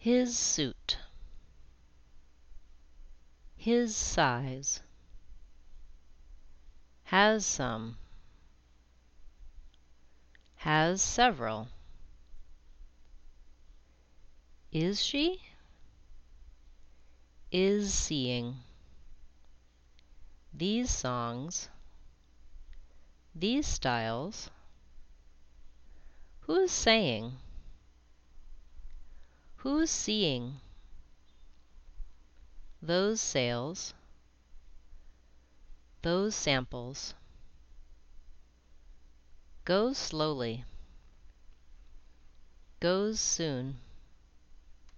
His suit. His size. Has some. Has several. Is she? Is seeing. These songs. These styles. Who's saying? Who's seeing? Those sales. Those samples. Go slowly. Goes soon.